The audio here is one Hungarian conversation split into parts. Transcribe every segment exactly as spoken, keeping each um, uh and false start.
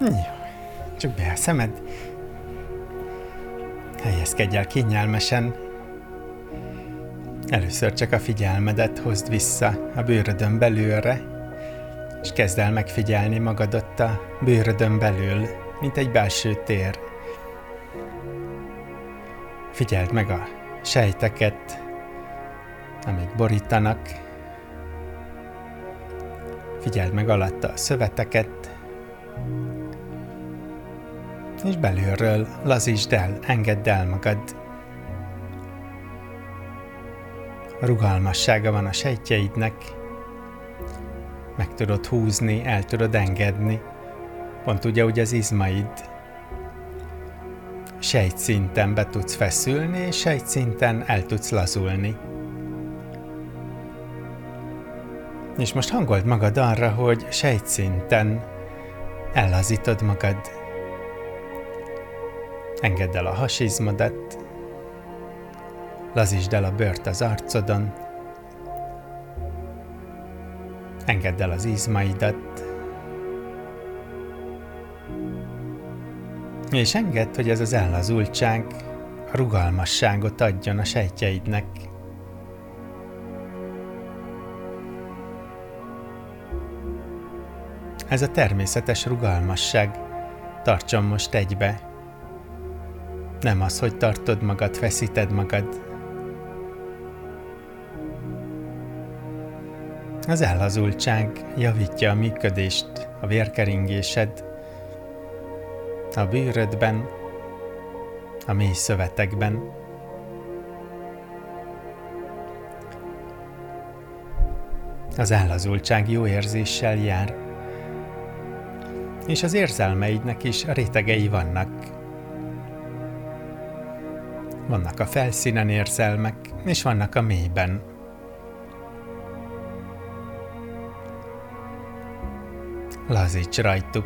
Jó, csukd be a szemed. Helyezkedj el kényelmesen. Először csak a figyelmedet hozd vissza a bőrödön belülre, és kezd el megfigyelni magad ott a bőrödön belül, mint egy belső tér. Figyeld meg a sejteket, amik borítanak. Figyeld meg alatta a szöveteket, és belülről lazítsd el, engedd el magad. Rugalmassága van a sejtjeidnek, meg tudod húzni, el tudod engedni, pont úgy, ahogy az izmaid. Sejtszinten be tudsz feszülni, és sejtszinten el tudsz lazulni. És most hangold magad arra, hogy sejtszinten ellazítod magad. Engedd el a hasizmodat, lazítsd el a bőrt az arcodon, engedd el az izmaidat, és engedd, hogy ez az ellazultság a rugalmasságot adjon a sejtjeidnek. Ez a természetes rugalmasság tartson most egybe. Nem az, hogy tartod magad, feszíted magad. Az ellazultság javítja a működést, a vérkeringésed, a bőrödben, a mély szövetekben. Az ellazultság jó érzéssel jár, és az érzelmeidnek is rétegei vannak. Vannak a felszínen érzelmek, és vannak a mélyben. Lazíts rajtuk.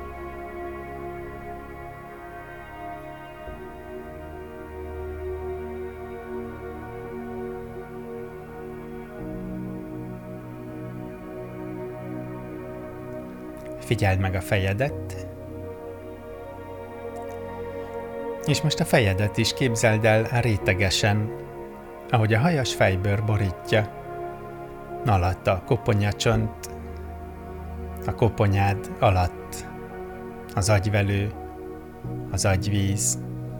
Figyeld meg a fejedet, és most a fejedet is képzeld el rétegesen, ahogy a hajas fejbőr borítja, alatta a koponyacsont, a koponyád alatt az agyvelő, az agyvíz,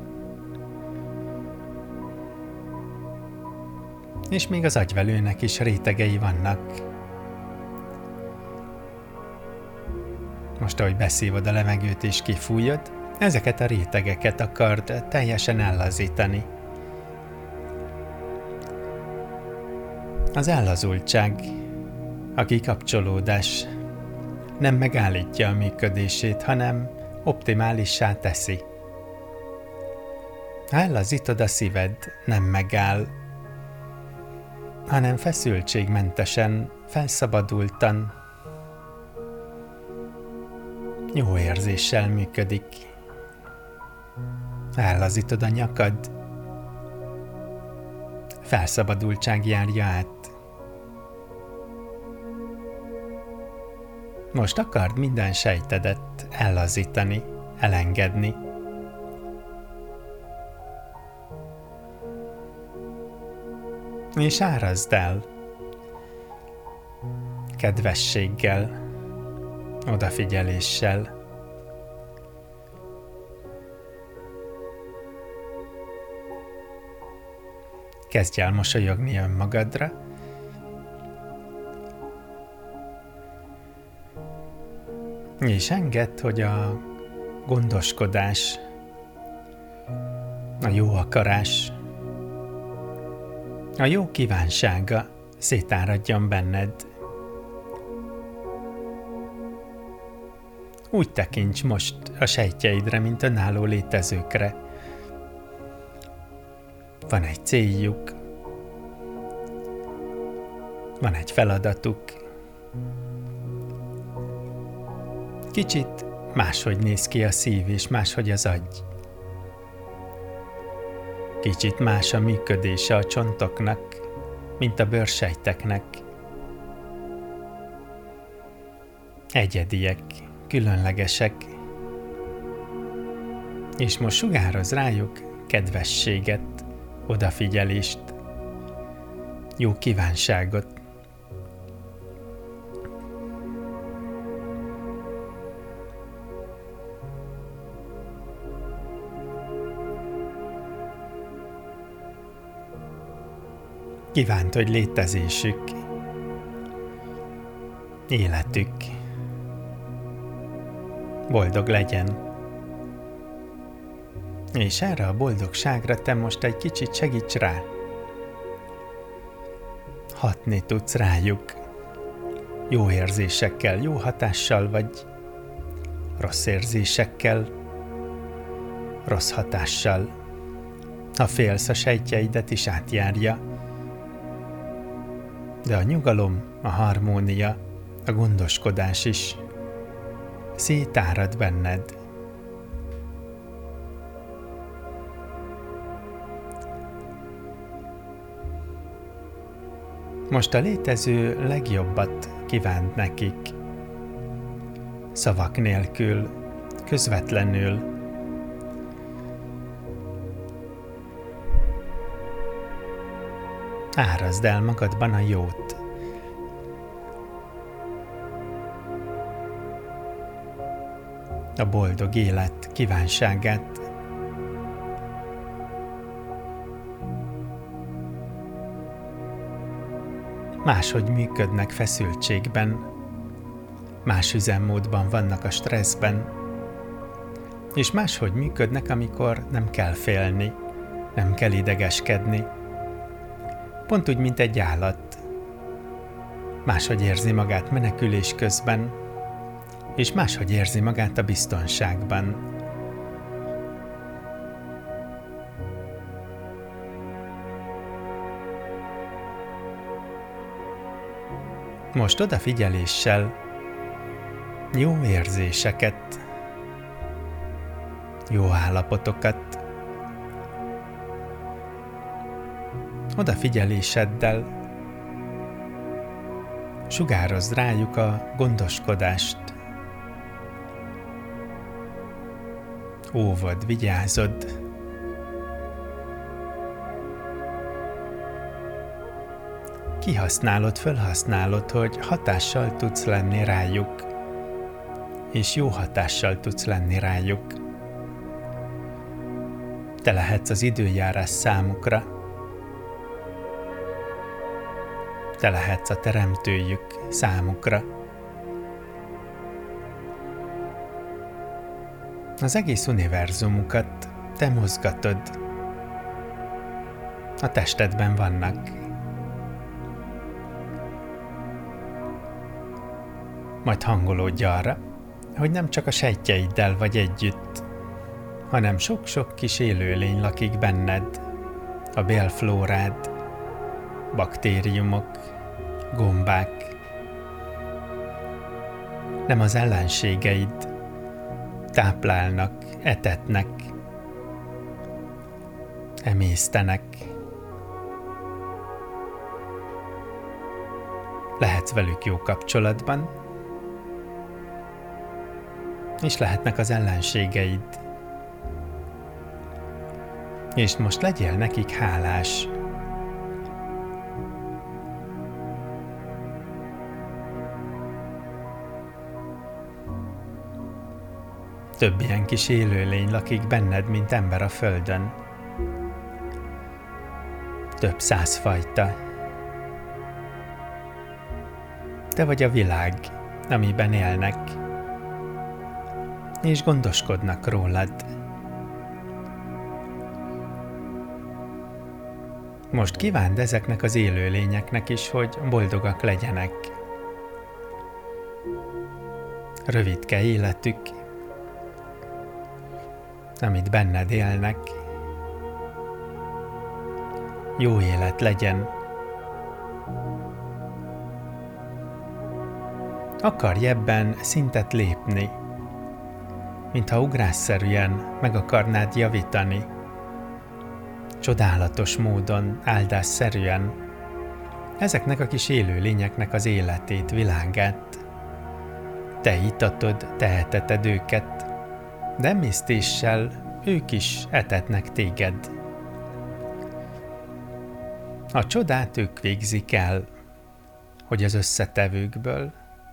és még az agyvelőnek is rétegei vannak. Most, ahogy beszívod a levegőt és kifújod, ezeket a rétegeket akard teljesen ellazítani. Az ellazultság, a kikapcsolódás nem megállítja a működését, hanem optimálissá teszi. Ha ellazítod a szíved, nem megáll, hanem feszültségmentesen, felszabadultan, jó érzéssel működik. Ellazítod a nyakad, felszabadultság járja át. Most akard minden sejtedet ellazítani, elengedni. És árazd el kedvességgel, odafigyeléssel. Kezdj el mosolyogni önmagadra, és engedd, hogy a gondoskodás, a jó akarás, a jó kívánsága szétáradjon benned. Úgy tekints most a sejtjeidre, mint önálló létezőkre. Van egy céljuk, van egy feladatuk. Kicsit máshogy néz ki a szív, és máshogy az agy. Kicsit más a működése a csontoknak, mint a bőrsejteknek. Egyediek, különlegesek, És most sugároz rájuk kedvességet, odafigyelést, jó kívánságot. Kívánt, hogy létezésük, életük boldog legyen. És erre a boldogságra te most egy kicsit segíts rá. Hatni tudsz rájuk. Jó érzésekkel, jó hatással, vagy rossz érzésekkel, rossz hatással. Ha félsz, a sejtjeidet is átjárja. De a nyugalom, a harmónia, a gondoskodás is szétárad benned. Most a létező legjobbat kívánt nekik. Szavak nélkül, közvetlenül. Árazd el magadban a jót. A boldog élet kívánságát. Máshogy működnek feszültségben, más üzemmódban vannak a stresszben, és máshogy működnek, amikor nem kell félni, nem kell idegeskedni. Pont úgy, mint egy állat. Máshogy érzi magát menekülés közben, és máshogy érzi magát a biztonságban. Most odafigyeléssel jó érzéseket, jó állapotokat, odafigyeléseddel sugározd rájuk a gondoskodást. Óvod, vigyázod. Kihasználod, fölhasználod, hogy hatással tudsz lenni rájuk, és jó hatással tudsz lenni rájuk. Te lehetsz az időjárás számukra. Te lehetsz a teremtőjük számukra. Az egész univerzumukat te mozgatod. A testedben vannak. Majd hangolódj arra, hogy nem csak a sejtjeiddel vagy együtt, hanem sok-sok kis élőlény lakik benned, a bélflórád, baktériumok, gombák. Nem az ellenségeid táplálnak, etetnek, emésztenek. Lehetsz velük jó kapcsolatban, és lehetnek az ellenségeid. És most legyél nekik hálás. Több ilyen kis élőlény lakik benned, mint ember a földön. Több száz fajta. Te vagy a világ, amiben élnek, és gondoskodnak rólad. Most kívánd ezeknek az élőlényeknek is, hogy boldogak legyenek. Rövidke életük, amit benned élnek. Jó élet legyen. Akarj ebben szintet lépni, mintha ugrásszerűen meg akarnád javítani. Csodálatos módon, áldásszerűen ezeknek a kis élőlényeknek az életét, világát. Te itatod, te eteted őket, de emésztéssel ők is etetnek téged. A csodát ők végzik el, hogy az összetevőkből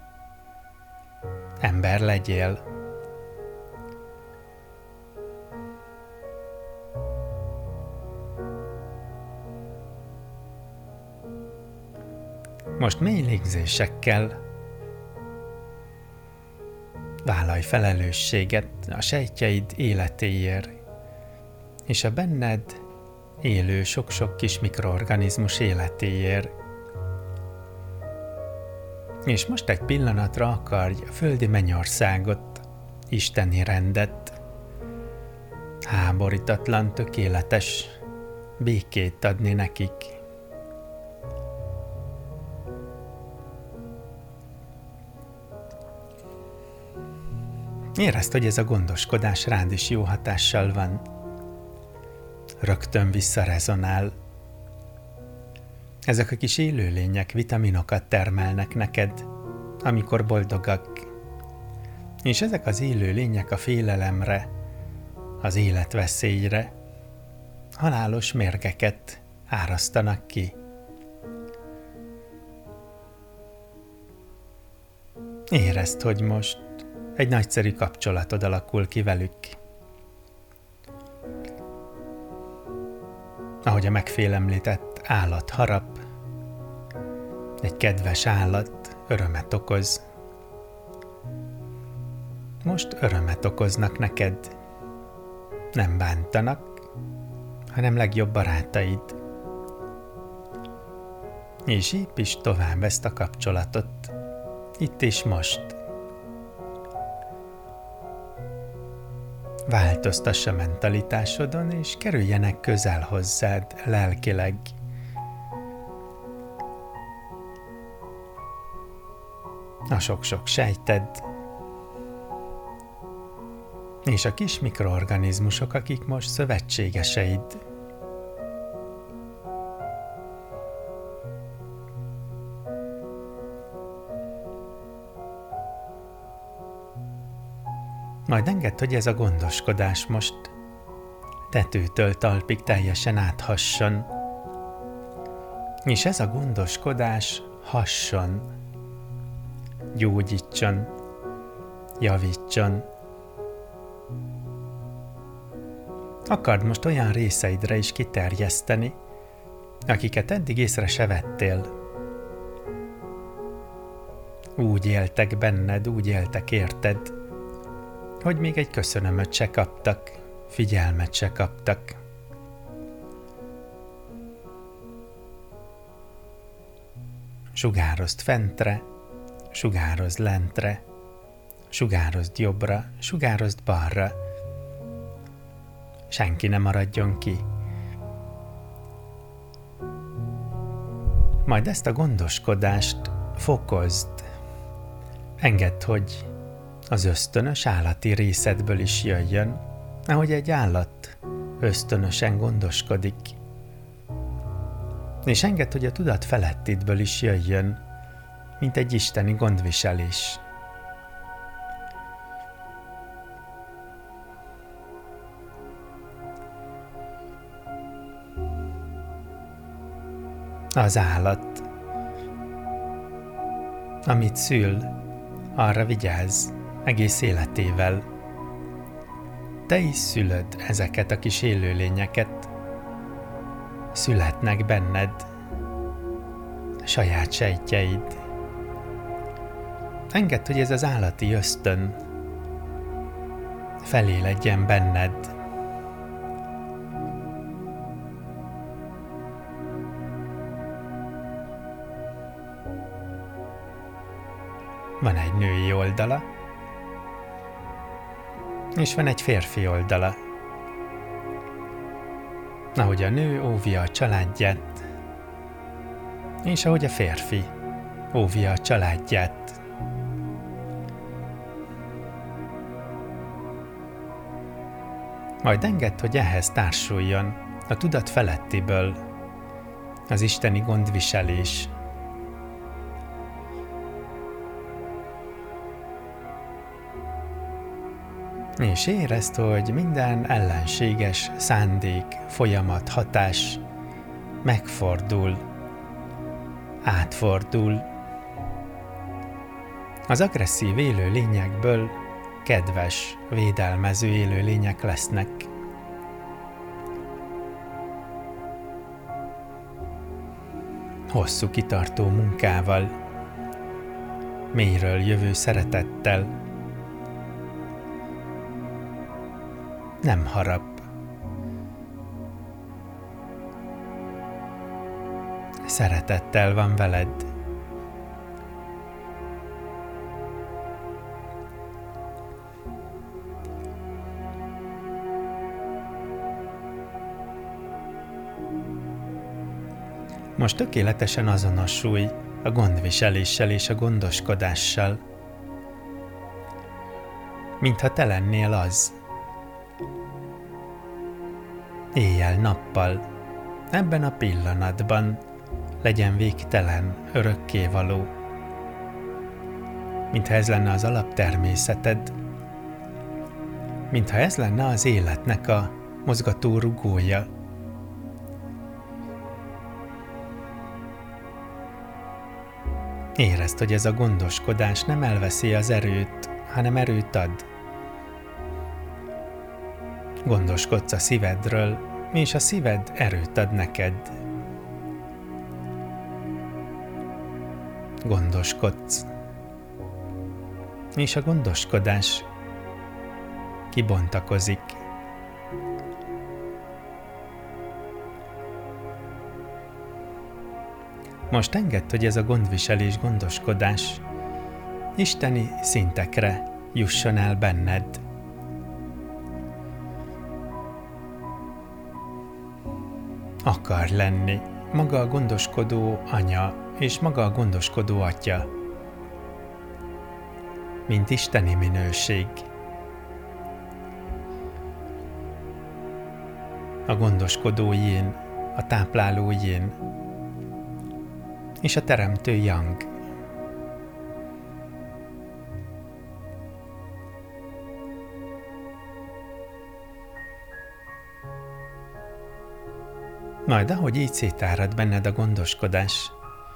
ember legyél. Most mély légzésekkel vállalj felelősséget a sejtjeid életéért, és a benned élő sok-sok kis mikroorganizmus életéért. És most egy pillanatra akarj a földi mennyországot, isteni rendet, háborítatlan, tökéletes békét adni nekik. Érezd, hogy ez a gondoskodás rád is jó hatással van. Rögtön visszarezonál. Ezek a kis élőlények vitaminokat termelnek neked, amikor boldogak. És ezek az élőlények a félelemre, az életveszélyre, halálos mérgeket árasztanak ki. Érezd, hogy most egy nagyszerű kapcsolatod alakul ki velük. Ahogy a megfélemlített állat harap, egy kedves állat örömet okoz. Most örömet okoznak neked. Nem bántanak, hanem legjobb barátaid. És építs tovább ezt a kapcsolatot, itt és most. Változtass a mentalitásodon, és kerüljenek közel hozzád lelkileg. A sok-sok sejted, és a kis mikroorganizmusok, akik most szövetségeseid. Majd engedd, hogy ez a gondoskodás most tetőtől talpig teljesen áthasson. És ez a gondoskodás hasson, gyógyítson, javítson. Akard most olyan részeidre is kiterjeszteni, akiket eddig észre se vettél. Úgy éltek benned, úgy éltek érted, hogy még egy köszönömöt se kaptak, figyelmet se kaptak. Sugározd fentre, sugározd lentre, sugározd jobbra, sugározd balra. Senki ne maradjon ki. Majd ezt a gondoskodást fokozd. Engedd, hogy az ösztönös állati részedből is jöjjön, ahogy egy állat ösztönösen gondoskodik. És engedd, hogy a tudat felettidből is jöjjön, mint egy isteni gondviselés. Az állat, amit szül, arra vigyázz egész életével. Te is szülöd ezeket a kis élőlényeket. Születnek benned saját sejtjeid. Engedd, hogy ez az állati ösztön feléledjen benned. Van egy női oldala, és van egy férfi oldala. Ahogy a nő óvja a családját, és ahogy a férfi óvja a családját. Majd engedd, hogy ehhez társuljon a tudat felettiből az isteni gondviselés. És érezd, hogy minden ellenséges szándék, folyamat, hatás megfordul, átfordul. Az agresszív élőlényekből kedves, védelmező élőlények lesznek. Hosszú kitartó munkával, mélyről jövő szeretettel, nem harap. Szeretettel van veled. Most tökéletesen azonosulj a gondviseléssel és a gondoskodással, mintha te lennél az. Éjjel-nappal, ebben a pillanatban legyen végtelen, örökkévaló, mintha ez lenne az alaptermészeted, mintha ez lenne az életnek a mozgató rugója. Érezd, hogy ez a gondoskodás nem elveszi az erőt, hanem erőt ad. Gondoskodsz a szívedről, és a szíved erőt ad neked. Gondoskodsz, és a gondoskodás kibontakozik. Most engedd, hogy ez a gondviselés, gondoskodás isteni szintekre jusson el benned. Akar lenni maga a gondoskodó anya és maga a gondoskodó atya, mint isteni minőség. A gondoskodó jin, a tápláló jin, és a teremtő yang. Majd ahogy így szétárad benned a gondoskodás,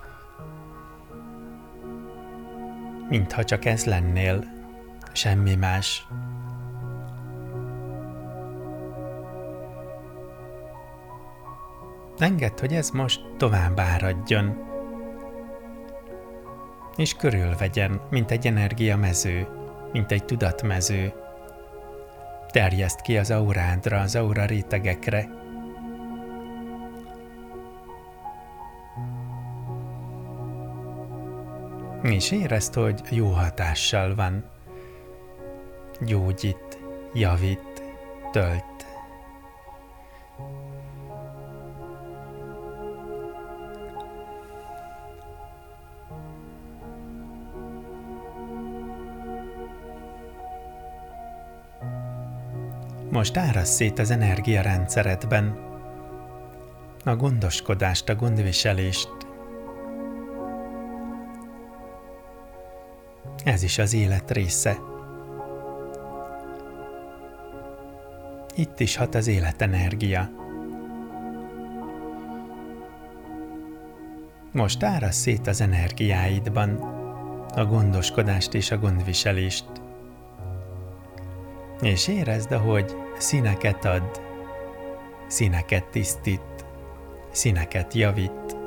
mintha csak ez lennél, semmi más. Engedd, hogy ez most tovább áradjon, és körülvegyen, mint egy energiamező, mint egy tudatmező. Terjeszd ki az aurádra, az aura rétegekre. És érezd, hogy jó hatással van. Gyógyít, javít, tölt. Most árasz szét az energiarendszeredben a gondoskodást, a gondviselést. Ez is az élet része. Itt is hat az életenergia. Most árasz szét az energiáidban a gondoskodást és a gondviselést. És érezd, ahogy színeket ad, színeket tisztít, színeket javít.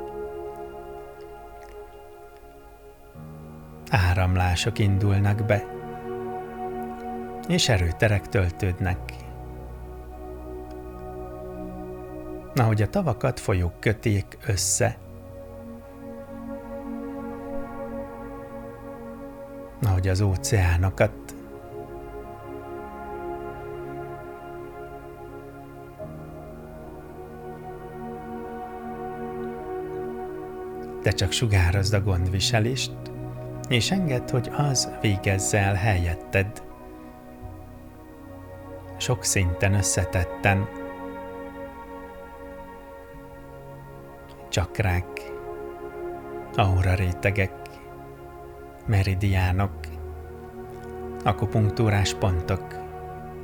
Áramlások indulnak be, és erőterek töltődnek. Ahogy a tavakat folyók kötik össze, ahogy az óceánokat, te csak sugározd a gondviselést, és engedd, hogy az végezze el helyetted. Sok szinten összetetten. Csakrák, aura rétegek, meridiánok, akupunktúrás pontok,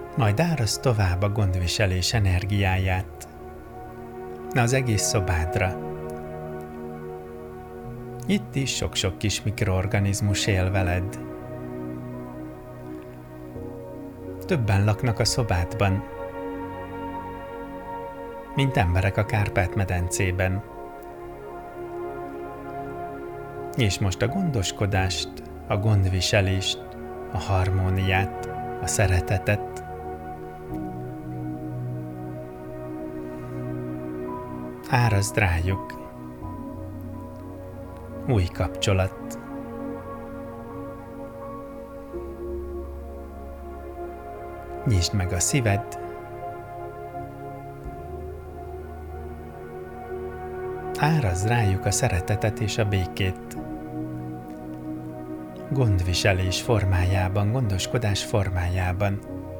Majd áraszt tovább a gondviselés energiáját az egész szobádra. Itt is sok-sok kis mikroorganizmus él veled. Többen laknak a szobádban, mint emberek a Kárpát-medencében. És most a gondoskodást, a gondviselést, a harmóniát, a szeretetet árazd rájuk. Új kapcsolat. Nyisd meg a szíved. Árazd rájuk a szeretetet és a békét. Gondviselés formájában, gondoskodás formájában.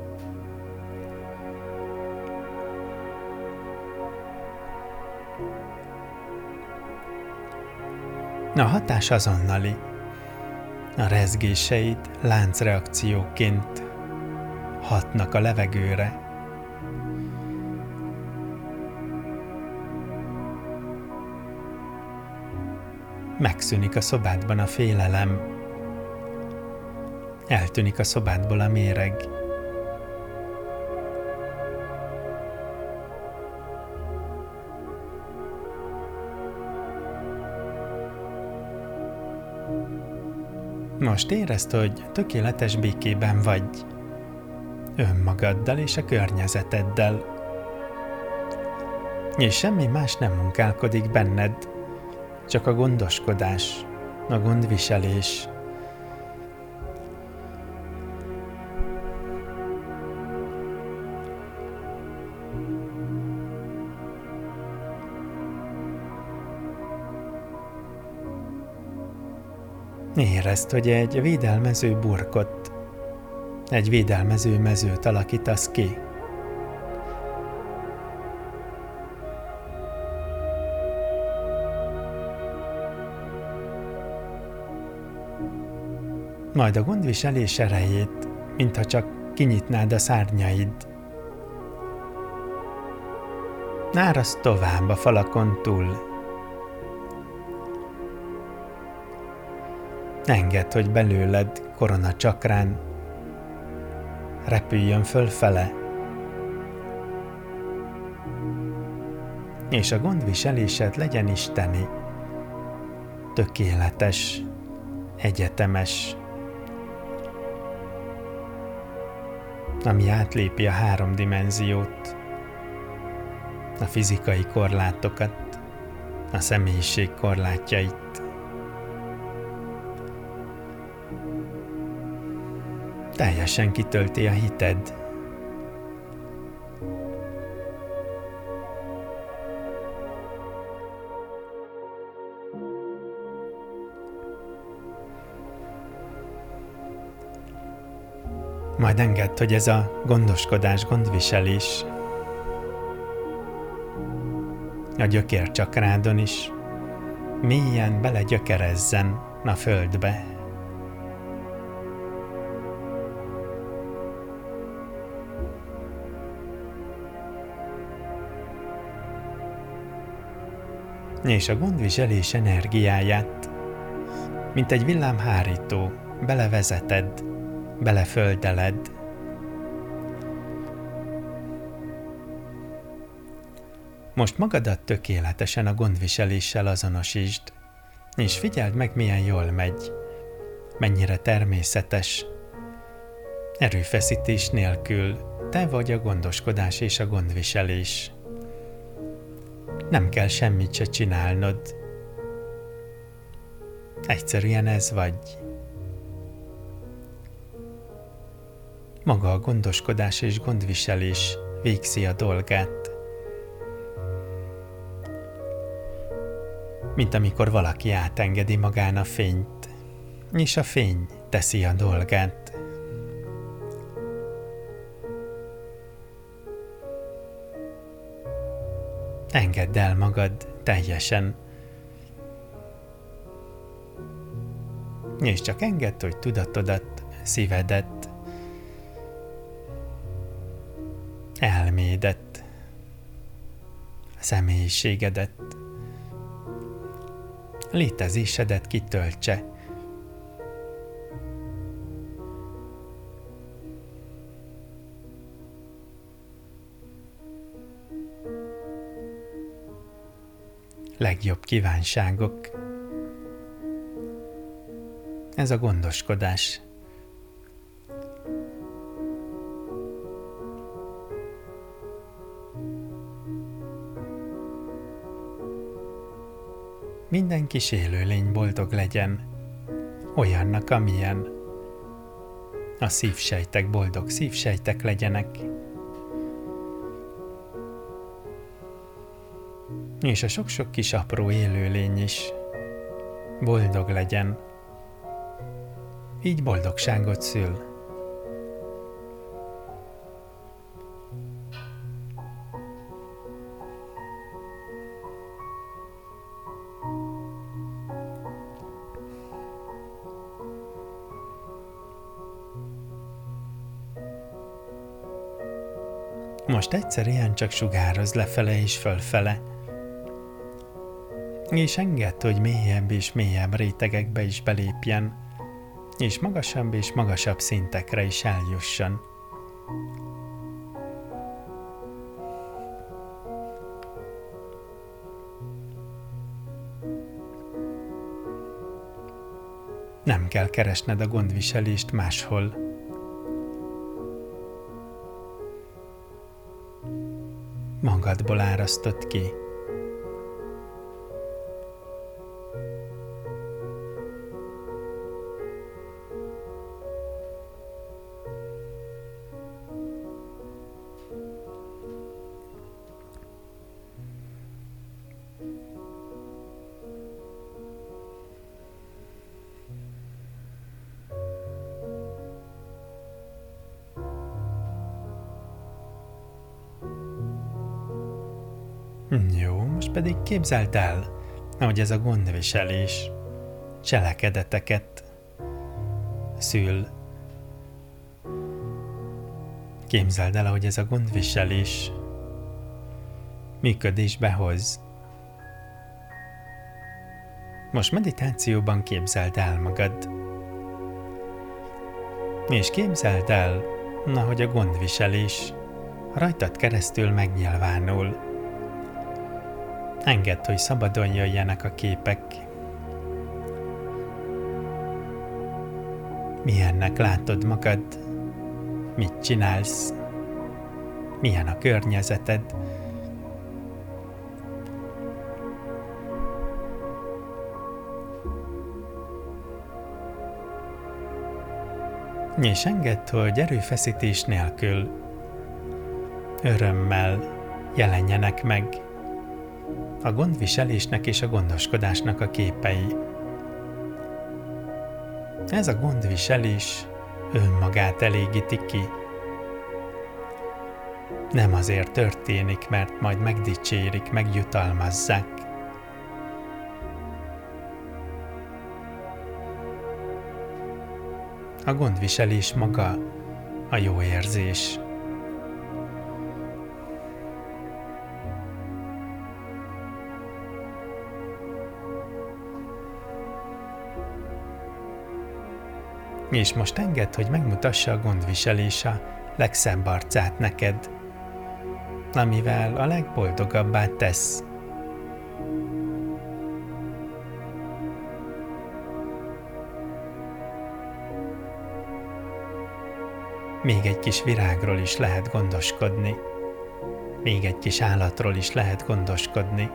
A hatás azonnali. A rezgéseid láncreakcióként hatnak a levegőre. Megszűnik a szobádban a félelem. Eltűnik a szobádból a méreg. Most érezd, hogy tökéletes békében vagy. Önmagaddal és a környezeteddel. És semmi más nem munkálkodik benned, csak a gondoskodás, a gondviselés. Érezd, hogy egy védelmező burkot, egy védelmező mezőt alakítasz ki. Majd a gondviselés erejét, mintha csak kinyitnád a szárnyaid. Árasd tovább a falakon túl. Engedd, hogy belőled koronacsakrán repüljön fölfele, és a gondviselésed legyen isteni, tökéletes, egyetemes, ami átlépi a három dimenziót, a fizikai korlátokat, a személyiség korlátjait. Teljesen kitölti a hited. Majd engedd, hogy ez a gondoskodás, gondviselés a gyökércsakrádon is mélyen belegyökerezzen a földbe. És a gondviselés energiáját, mint egy villámhárító, belevezeted, beleföldeled. Most magadat tökéletesen a gondviseléssel azonosítsd, és figyeld meg, milyen jól megy, mennyire természetes. Erőfeszítés nélkül te vagy a gondoskodás és a gondviselés. Nem kell semmit se csinálnod. Egyszerűen ez vagy. Maga a gondoskodás és gondviselés végzi a dolgát. Mint amikor valaki átengedi magán a fényt, és a fény teszi a dolgát. Engedd el magad teljesen. És csak engedd, hogy tudatodat, szívedet személyiségedet, létezésedet kitöltse. Legjobb kívánságok. Ez a gondoskodás. Minden kis élőlény boldog legyen, olyannak, amilyen. A szívsejtek boldog szívsejtek legyenek, és a sok-sok kis apró élőlény is boldog legyen. Így boldogságot szül. Most egyszerűen csak sugározz lefele és fölfele, és engedd, hogy mélyebb és mélyebb rétegekbe is belépjen, és magasabb és magasabb szintekre is eljusson. Nem kell keresned a gondviselést máshol. Magadból árasztod ki. Jó, most pedig képzeld el, hogy ez a gondviselés cselekedeteket szül. Képzeld el, hogy ez a gondviselés működésbe hoz. Most meditációban képzeld el magad. És képzeld el, na, hogy a gondviselés rajtad keresztül megnyilvánul. Engedd, hogy szabadon jöjjenek a képek. Milyennek látod magad? Mit csinálsz? Milyen a környezeted? És engedd, hogy erőfeszítés nélkül, örömmel jelenjenek meg a gondviselésnek és a gondoskodásnak a képei. Ez a gondviselés önmagát elégíti ki. Nem azért történik, mert majd megdicsérik, megjutalmazzák. A gondviselés maga a jó érzés. És most engedd, hogy megmutassa a gondviselés a legszebb arcát neked, amivel a legboldogabbá tesz. Még egy kis virágról is lehet gondoskodni, még egy kis állatról is lehet gondoskodni.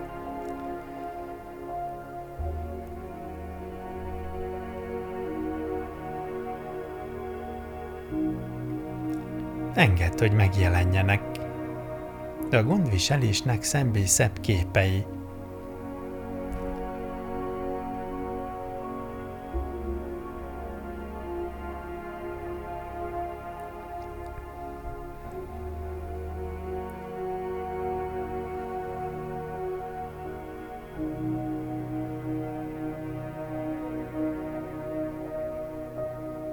Engedd, hogy megjelenjenek a gondviselésnek szebb és szebb képei.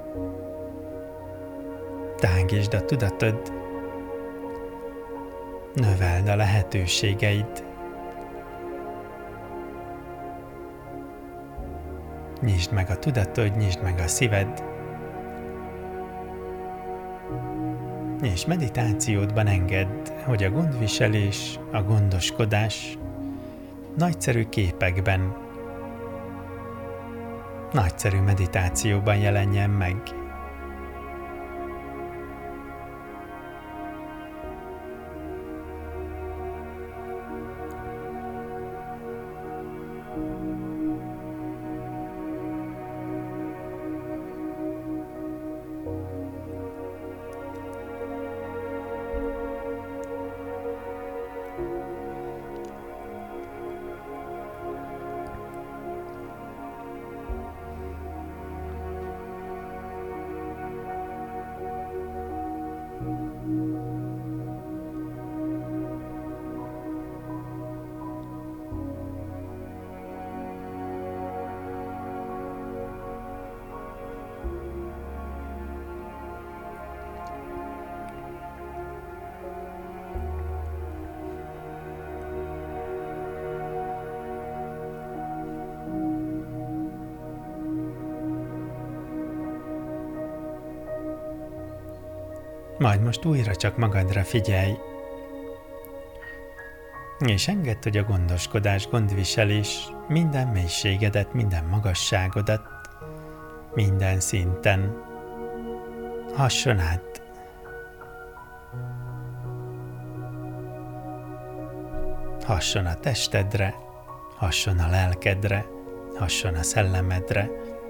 Tágítsd a tudatod Növeld a lehetőségeid. Nyisd meg a tudatod, nyisd meg a szíved, és meditációdban engedd, hogy a gondviselés, a gondoskodás nagyszerű képekben, nagyszerű meditációban jelenjen meg. Majd most újra csak magadra figyelj, és engedd, hogy a gondoskodás, gondviselés minden mélységedet, minden magasságodat, minden szinten hasson át. Hasson a testedre, hasson a lelkedre, hasson a szellemedre.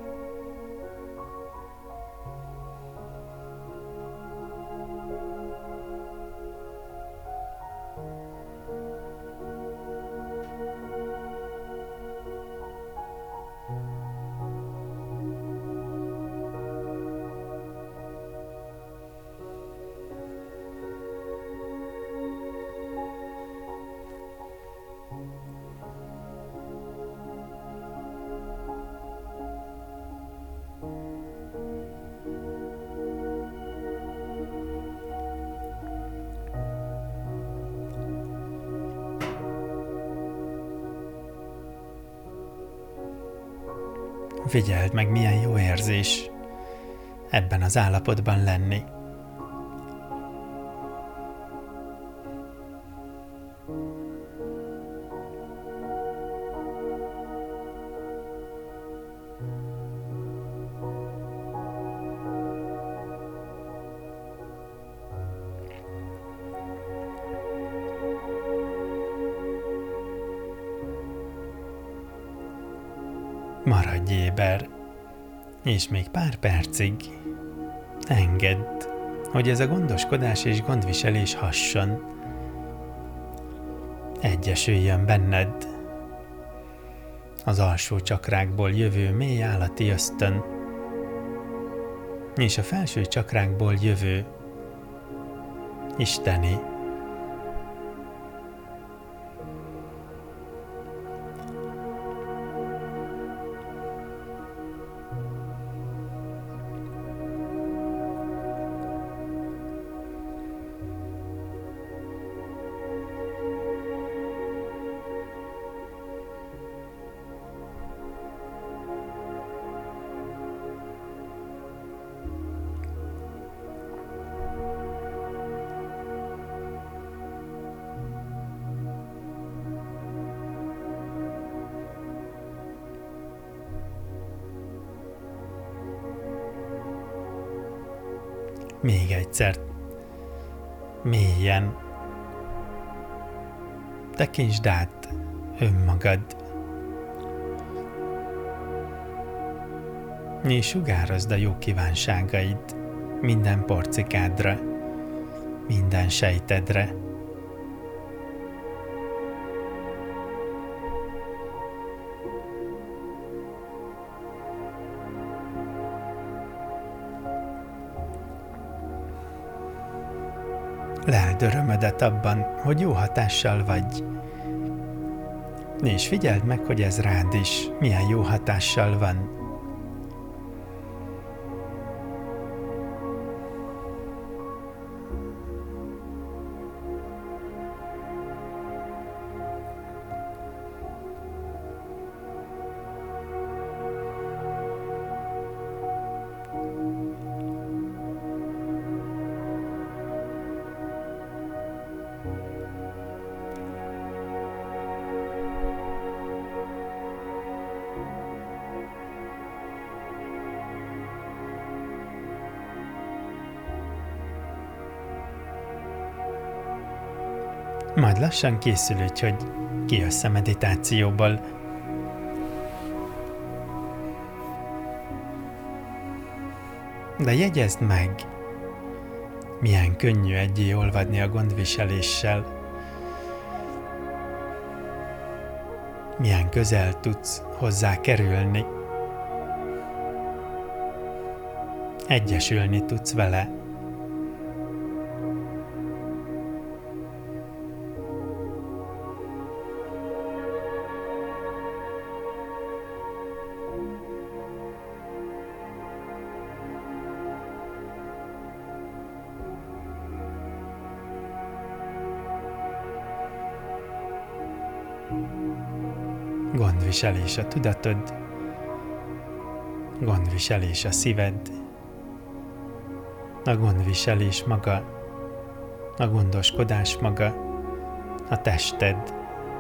Figyeld meg, milyen jó érzés ebben az állapotban lenni. Maradj éber, és még pár percig engedd, hogy ez a gondoskodás és gondviselés hasson. Egyesüljön benned az alsó csakrákból jövő mély állati ösztön, és a felső csakrákból jövő isteni. Még egyszer, mélyen tekintsd át önmagad, és sugározd a jó kívánságaid minden porcikádra, minden sejtedre. Leld örömödet abban, hogy jó hatással vagy, és figyeld meg, hogy ez rád is milyen jó hatással van. Majd lassan készülődj, hogy kijössz a meditációból. De jegyezd meg, milyen könnyű egyé olvadni a gondviseléssel. Milyen közel tudsz hozzá kerülni. Egyesülni tudsz vele. Gondviselés a tudatod, gondviselés a szíved, a gondviselés maga, a gondoskodás maga, a tested.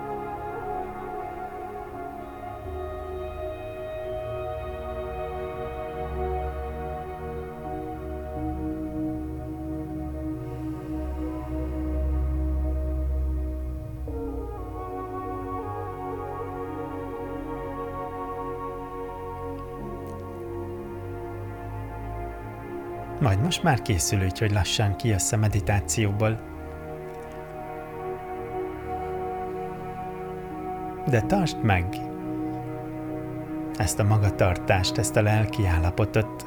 Majd most már készülődj, hogy lassan kijössz a meditációból. De tartsd meg ezt a magatartást, ezt a lelki állapotot.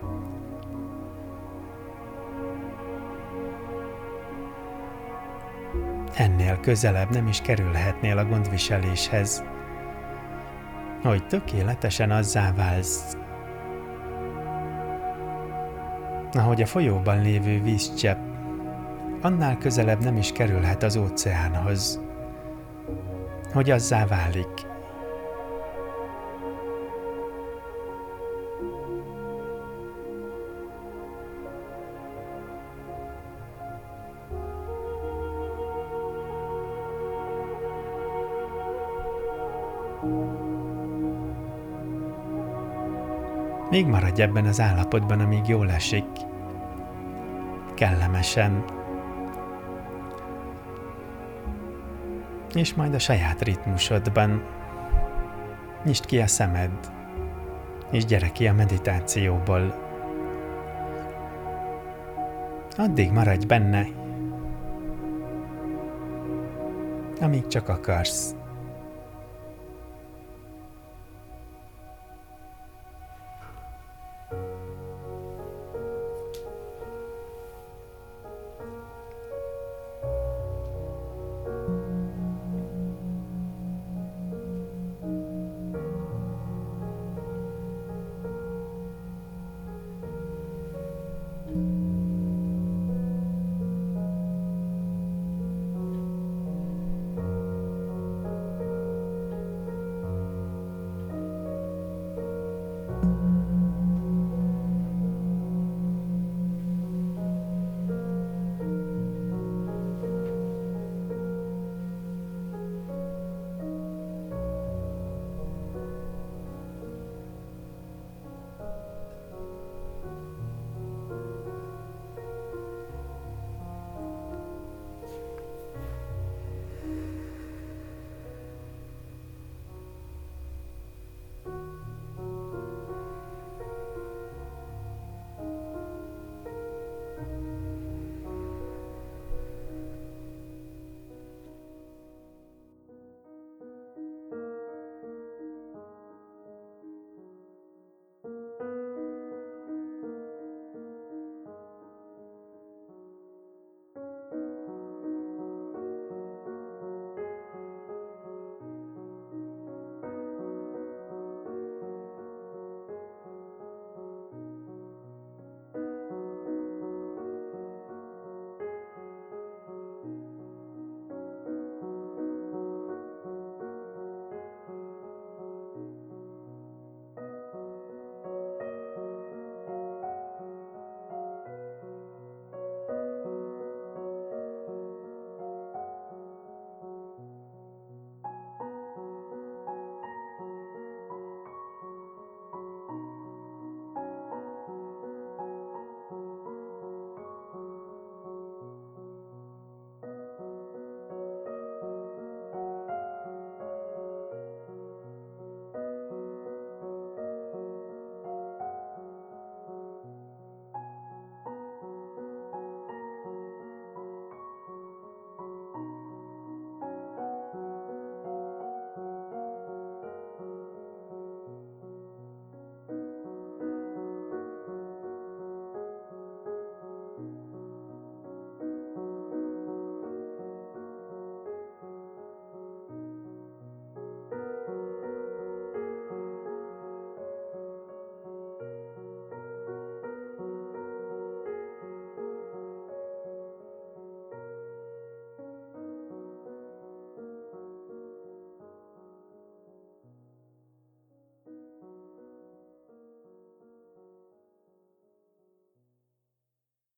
Ennél közelebb nem is kerülhetnél a gondviseléshez, hogy tökéletesen azzá válsz, ahogy a folyóban lévő vízcsepp, annál közelebb nem is kerülhet az óceánhoz, hogy azzá válik. Még maradj ebben az állapotban, amíg jól esik. Kellemesen. És majd a saját ritmusodban nyisd ki a szemed, és gyere ki a meditációból. Addig maradj benne, amíg csak akarsz.